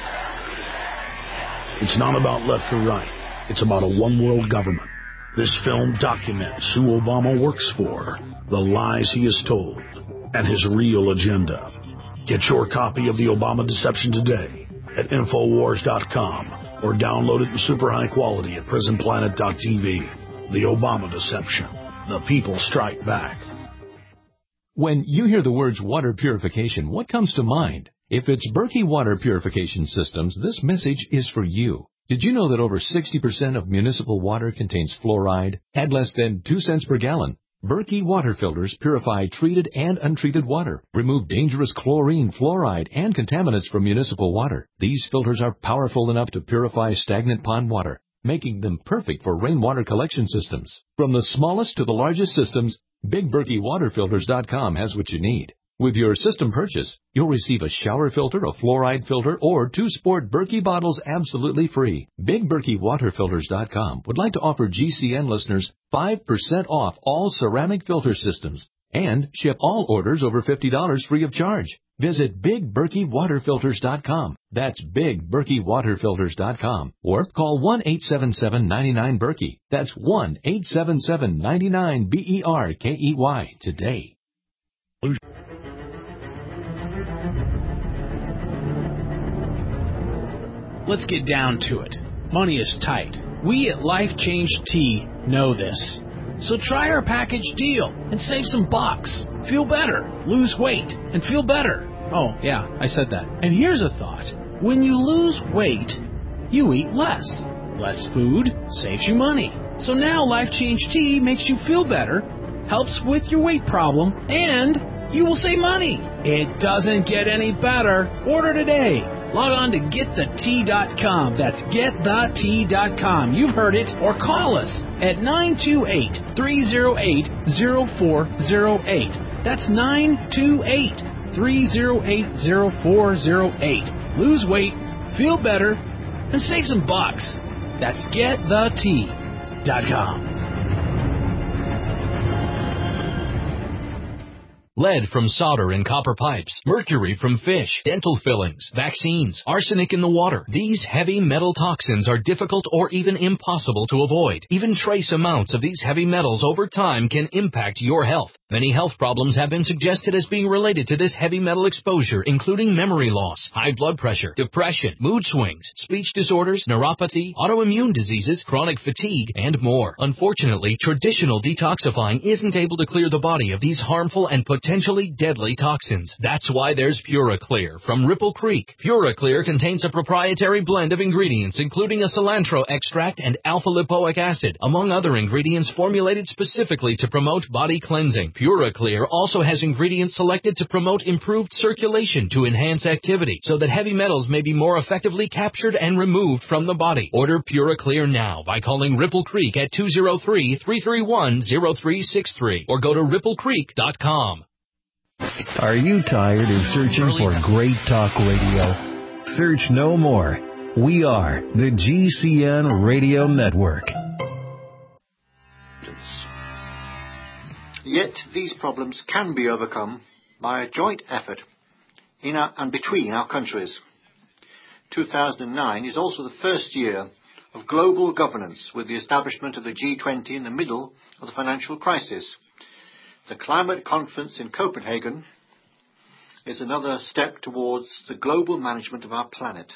It's not about left or right. It's about a one-world government. This film documents who Obama works for, the lies he has told, and his real agenda. Get your copy of The Obama Deception today at Infowars.com or download it in super high quality at PrisonPlanet.tv. The Obama Deception. The people strike back. When you hear the words water purification, what comes to mind? If it's Berkey Water Purification Systems, this message is for you. Did you know that over 60% of municipal water contains fluoride at less than 2 cents per gallon? Berkey water filters purify treated and untreated water, remove dangerous chlorine, fluoride, and contaminants from municipal water. These filters are powerful enough to purify stagnant pond water, making them perfect for rainwater collection systems. From the smallest to the largest systems, BigBerkeyWaterFilters.com has what you need. With your system purchase, you'll receive a shower filter, a fluoride filter, or 2 sport Berkey bottles absolutely free. BigBerkeyWaterFilters.com would like to offer GCN listeners 5% off all ceramic filter systems and ship all orders over $50 free of charge. Visit BigBerkeyWaterFilters.com. That's BigBerkeyWaterFilters.com. Or call 1-877-99-BERKEY. That's 1-877-99-BERKEY today. Let's get down to it. Money is tight. We at Life Change Tea know this. So try our package deal and save some bucks. Feel better, lose weight, and feel better. Oh, yeah, I said that. And here's a thought. When you lose weight, you eat less. Less food saves you money. So now Life Change Tea makes you feel better, helps with your weight problem, and you will save money. It doesn't get any better. Order today. Log on to GetTheTea.com. That's GetTheTea.com. You've heard it. Or call us at 928-308-0408. That's 928-308-0408. Lose weight, feel better, and save some bucks. That's GetTheTea.com. Lead from solder and copper pipes, mercury from fish, dental fillings, vaccines, arsenic in the water. These heavy metal toxins are difficult or even impossible to avoid. Even trace amounts of these heavy metals over time can impact your health. Many health problems have been suggested as being related to this heavy metal exposure, including memory loss, high blood pressure, depression, mood swings, speech disorders, neuropathy, autoimmune diseases, chronic fatigue, and more. Unfortunately, traditional detoxifying isn't able to clear the body of these harmful and potentially deadly toxins. That's why there's PuraClear from Ripple Creek. PuraClear contains a proprietary blend of ingredients, including a cilantro extract and alpha-lipoic acid, among other ingredients formulated specifically to promote body cleansing. PuraClear also has ingredients selected to promote improved circulation to enhance activity, so that heavy metals may be more effectively captured and removed from the body. Order PuraClear now by calling Ripple Creek at 203-331-0363 or go to ripplecreek.com. Are you tired of searching for great talk radio? Search no more. We are the GCN Radio Network. Yet these problems can be overcome by a joint effort in and between our countries. 2009 is also the first year of global governance, with the establishment of the G20 in the middle of the financial crisis. The climate conference in Copenhagen is another step towards the global management of our planet.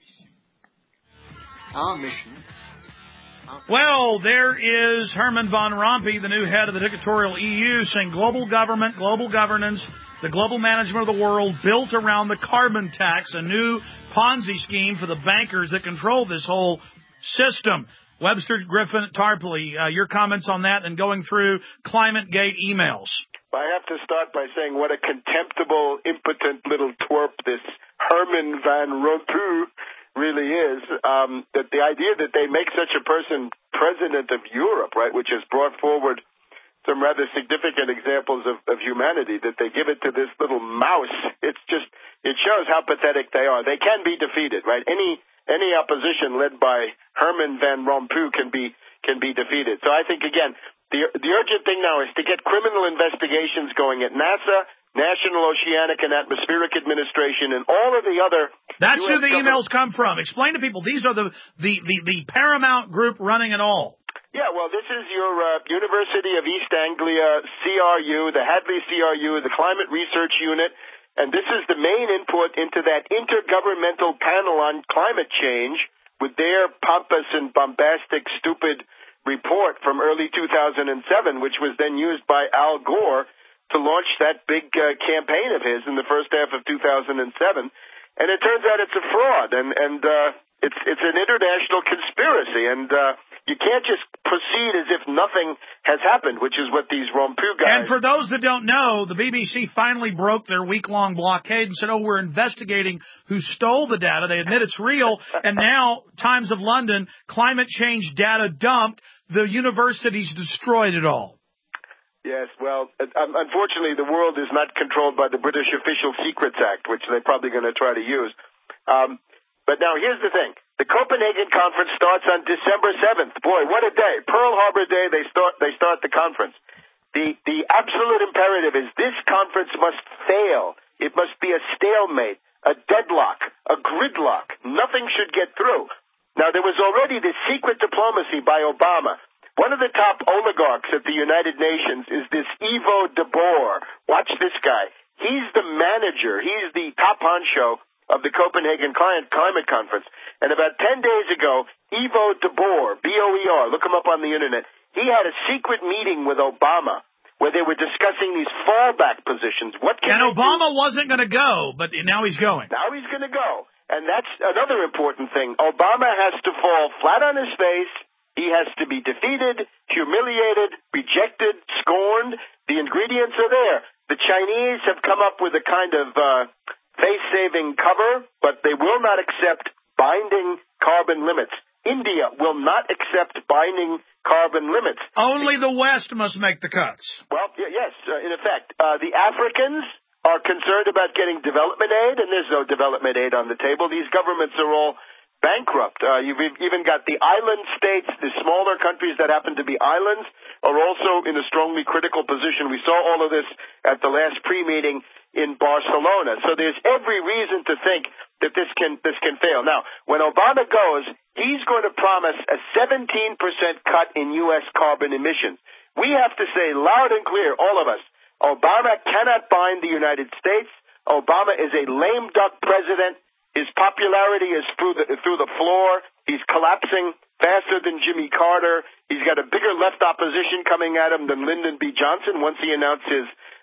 Our mission... Well, there is Herman Van Rompuy, the new head of the dictatorial EU, saying global government, global governance, the global management of the world built around the carbon tax, a new Ponzi scheme for the bankers that control this whole system. Webster Griffin Tarpley, your comments on that and going through ClimateGate emails. I have to start by saying what a contemptible, impotent little twerp this Herman Van Rompuy really is. That the idea that they make such a person president of Europe, right, which has brought forward some rather significant examples of humanity, that they give it to this little mouse. It shows how pathetic they are. They can be defeated, right? Any opposition led by Herman Van Rompuy can be defeated. So I think, again, the urgent thing now is to get criminal investigations going at NASA, National Oceanic and Atmospheric Administration, and all of the other... That's who the emails come from. Explain to people, these are the paramount group running it all. Yeah, well, this is your University of East Anglia, CRU, the Hadley CRU, the Climate Research Unit, and this is the main input into that Intergovernmental Panel on Climate Change with their pompous and bombastic, stupid report from early 2007, which was then used by Al Gore to launch that big campaign of his in the first half of 2007. And it turns out it's a fraud, and it's an international conspiracy, and you can't just proceed as if nothing has happened, which is what these Rompu guys... And for those that don't know, the BBC finally broke their week-long blockade and said, oh, we're investigating who stole the data. They admit it's real, and now, Times of London, climate change data dumped, the universities destroyed it all. Yes, well, unfortunately, the world is not controlled by the British Official Secrets Act, which they're probably going to try to use. But now, here's the thing. The Copenhagen Conference starts on December 7th. Boy, what a day. Pearl Harbor Day, they start the conference. The absolute imperative is this conference must fail. It must be a stalemate, a deadlock, a gridlock. Nothing should get through. Now, there was already this secret diplomacy by Obama. One of the top oligarchs at the United Nations is this Ivo de Boer. Watch this guy. He's the manager. He's the top honcho of the Copenhagen Climate Conference. And about 10 days ago, Ivo de Boer, B-O-E-R, look him up on the Internet, he had a secret meeting with Obama where they were discussing these fallback positions. And Obama wasn't going to go, but now he's going. Now he's going to go. And that's another important thing. Obama has to fall flat on his face. He has to be defeated, humiliated, rejected, scorned. The ingredients are there. The Chinese have come up with a kind of face-saving cover, but they will not accept binding carbon limits. India will not accept binding carbon limits. Only the West must make the cuts. Well, yes, in effect. The Africans are concerned about getting development aid, and there's no development aid on the table. These governments are all bankrupt. You've even got the island states, the smaller countries that happen to be islands, are also in a strongly critical position. We saw all of this at the last pre-meeting in Barcelona. So there's every reason to think that this can fail. Now, when Obama goes, he's going to promise a 17% cut in U.S. carbon emissions. We have to say loud and clear, all of us, Obama cannot bind the United States. Obama is a lame duck president. His popularity is through the floor. He's collapsing faster than Jimmy Carter. He's got a bigger left opposition coming at him than Lyndon B. Johnson once he announces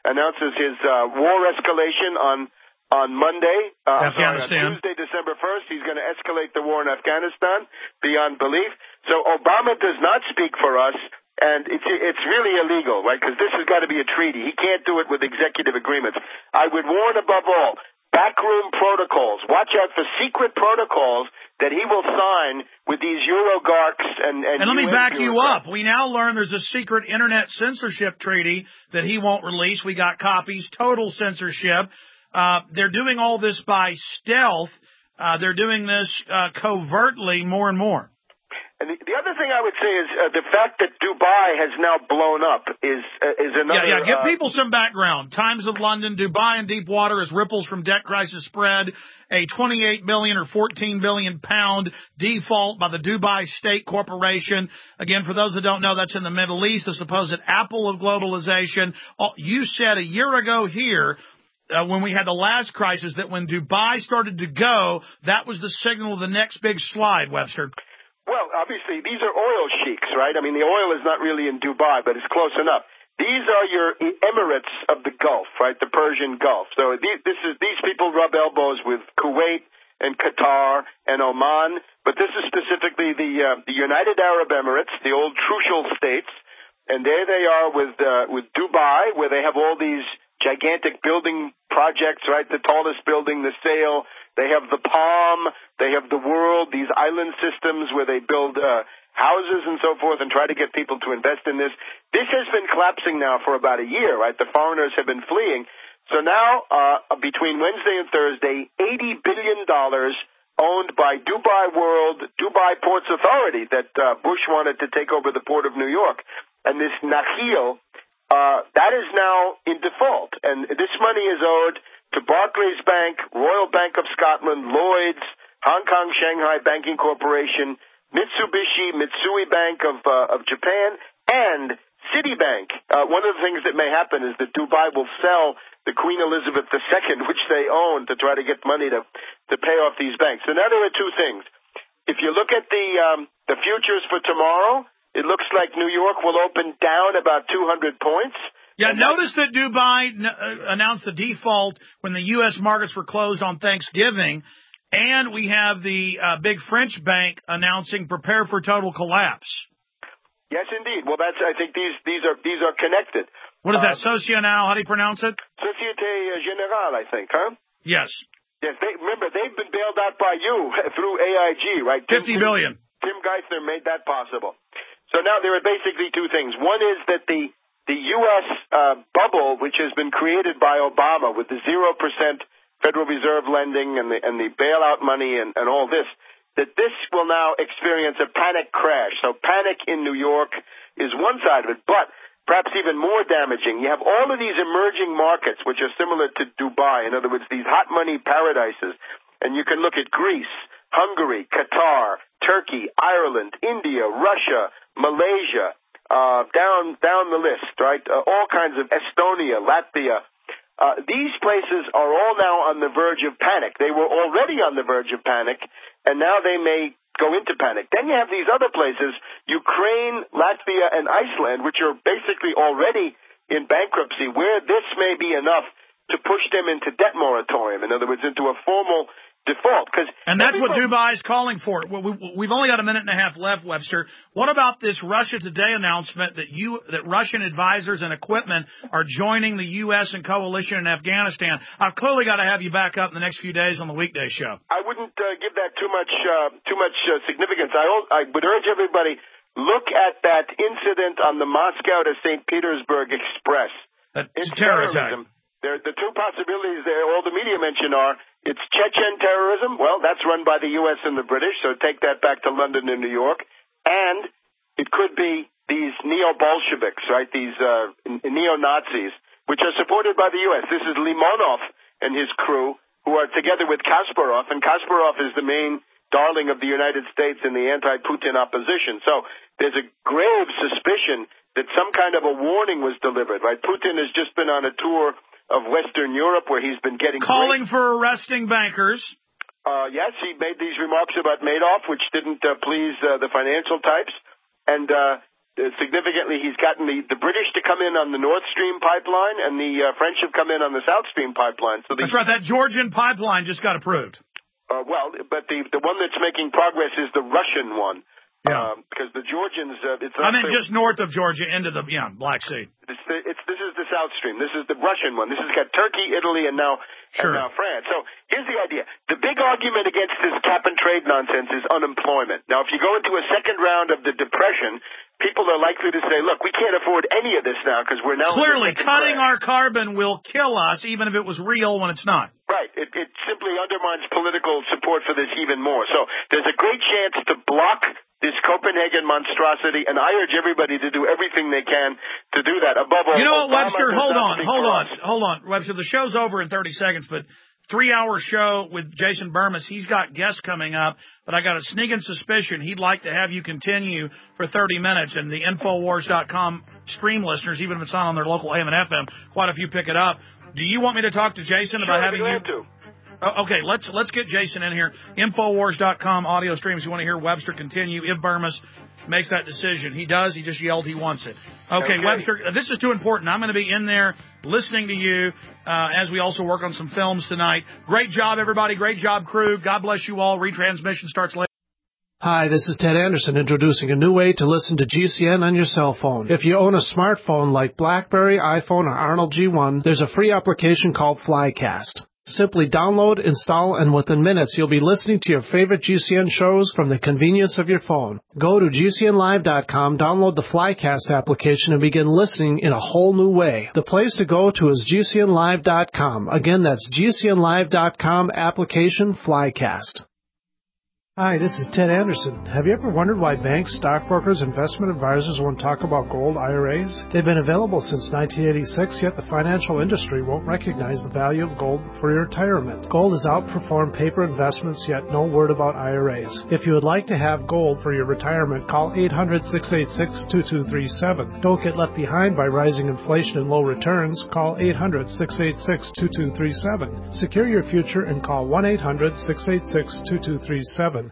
his war escalation on Monday. Afghanistan. On Tuesday, December 1st, he's going to escalate the war in Afghanistan beyond belief. So Obama does not speak for us, and it's really illegal, right? Because this has got to be a treaty. He can't do it with executive agreements. I would warn above all, backroom protocols. Watch out for secret protocols that he will sign with these Eurogarchs and let me back you up. We now learn there's a secret internet censorship treaty that he won't release. We got copies. Total censorship. They're doing all this by stealth. They're doing this covertly more and more. And the other thing I would say is the fact that Dubai has now blown up is another... Yeah, give people some background. Times of London, Dubai in deep water as ripples from debt crisis spread. A 28 billion or 14 billion pound default by the Dubai State Corporation. Again, for those that don't know, that's in the Middle East, the supposed Apple of globalization. You said a year ago here, when we had the last crisis, that when Dubai started to go, that was the signal of the next big slide, Webster. Well, obviously, these are oil sheiks, right? I mean, the oil is not really in Dubai, but it's close enough. These are your Emirates of the Gulf, right? The Persian Gulf. So these people rub elbows with Kuwait and Qatar and Oman, but this is specifically the United Arab Emirates, the old Trucial states, and there they are with Dubai, where they have all these gigantic building projects, right? The tallest building, the Sale. They have the Palm, they have the World, these island systems where they build houses and so forth and try to get people to invest in this. This has been collapsing now for about a year, right? The foreigners have been fleeing. So now, between Wednesday and Thursday, $80 billion owned by Dubai World, Dubai Ports Authority that Bush wanted to take over the Port of New York. And this Nakheel, that is now in default. And this money is owed to Barclays Bank, Royal Bank of Scotland, Lloyds, Hong Kong Shanghai Banking Corporation, Mitsubishi, Mitsui Bank of Japan, and Citibank. One of the things that may happen is that Dubai will sell the Queen Elizabeth II, which they own, to try to get money to pay off these banks. So now there are two things. If you look at the futures for tomorrow, it looks like New York will open down about 200 points. Yeah, notice that Dubai announced the default when the U.S. markets were closed on Thanksgiving, and we have the big French bank announcing prepare for total collapse. Yes, indeed. Well, I think these are connected. What is that? Société? How do you pronounce it? Société Générale, I think, huh? Yes. Yes. Remember, they've been bailed out by you through AIG, right? $50 billion. Tim Geithner made that possible. So now there are basically two things. One is that the U.S. Bubble, which has been created by Obama with the 0% Federal Reserve lending and the bailout money and all this, that this will now experience a panic crash. So panic in New York is one side of it, but perhaps even more damaging. You have all of these emerging markets, which are similar to Dubai. In other words, these hot money paradises. And you can look at Greece, Hungary, Qatar, Turkey, Ireland, India, Russia, Malaysia, down the list, right? All kinds of Estonia, Latvia. These places are all now on the verge of panic. They were already on the verge of panic, and now they may go into panic. Then you have these other places, Ukraine, Latvia, and Iceland, which are basically already in bankruptcy, where this may be enough to push them into debt moratorium. In other words, into a formal default. And that's what Dubai is calling for. We've only got a minute and a half left, Webster. What about this Russia Today announcement that Russian advisors and equipment are joining the U.S. and coalition in Afghanistan? I've clearly got to have you back up in the next few days on the weekday show. I wouldn't give that too much significance. I would urge everybody, look at that incident on the Moscow to St. Petersburg Express. It's terrorism. The two possibilities there, all the media mention are, it's Chechen terrorism. Well, that's run by the U.S. and the British, so take that back to London and New York. And it could be these neo-Bolsheviks, right, these neo-Nazis, which are supported by the U.S. This is Limonov and his crew, who are together with Kasparov, and Kasparov is the main darling of the United States in the anti-Putin opposition. So there's a grave suspicion that some kind of a warning was delivered, right? Putin has just been on a tour of Western Europe, where he's been calling for arresting bankers. Yes, he made these remarks about Madoff, which didn't please the financial types. And significantly, he's gotten the British to come in on the Nord Stream pipeline, and the French have come in on the South Stream pipeline. So that's right. That Georgian pipeline just got approved. Well, but the one that's making progress is the Russian one. Yeah. Because the Georgians, I meant just north of Georgia into the Black Sea. This is the South Stream. This is the Russian one. This has got Turkey, Italy, and now France. So here's the idea. The big argument against this cap and trade nonsense is unemployment. Now, if you go into a second round of the Depression, people are likely to say, look, we can't afford any of this now because we're now... Clearly, cutting our carbon will kill us, even if it was real when it's not. Right. It simply undermines political support for this even more. So there's a great chance to block this Copenhagen monstrosity, and I urge everybody to do everything they can to do that. Above all, you know what, Webster? Hold on, Webster. The show's over in 30 seconds, but 3-hour show with Jason Bermas. He's got guests coming up, but I got a sneaking suspicion he'd like to have you continue for 30 minutes. And the Infowars.com stream listeners, even if it's not on their local AM and FM, quite a few pick it up. Do you want me to talk to Jason about having you? Okay, let's get Jason in here. Infowars.com audio streams. You want to hear Webster continue? If Bermas makes that decision. He does. He just yelled he wants it. Okay, Webster, this is too important. I'm going to be in there listening to you as we also work on some films tonight. Great job, everybody. Great job, crew. God bless you all. Retransmission starts later. Hi, this is Ted Anderson introducing a new way to listen to GCN on your cell phone. If you own a smartphone like BlackBerry, iPhone, or Arnold G1, there's a free application called Flycast. Simply download, install, and within minutes you'll be listening to your favorite GCN shows from the convenience of your phone. Go to GCNlive.com, download the Flycast application, and begin listening in a whole new way. The place to go to is GCNlive.com. Again, that's GCNlive.com, application Flycast. Hi, this is Ted Anderson. Have you ever wondered why banks, stockbrokers, investment advisors won't talk about gold IRAs? They've been available since 1986, yet the financial industry won't recognize the value of gold for your retirement. Gold has outperformed paper investments, yet no word about IRAs. If you would like to have gold for your retirement, call 800-686-2237. Don't get left behind by rising inflation and low returns. Call 800-686-2237. Secure your future and call 1-800-686-2237.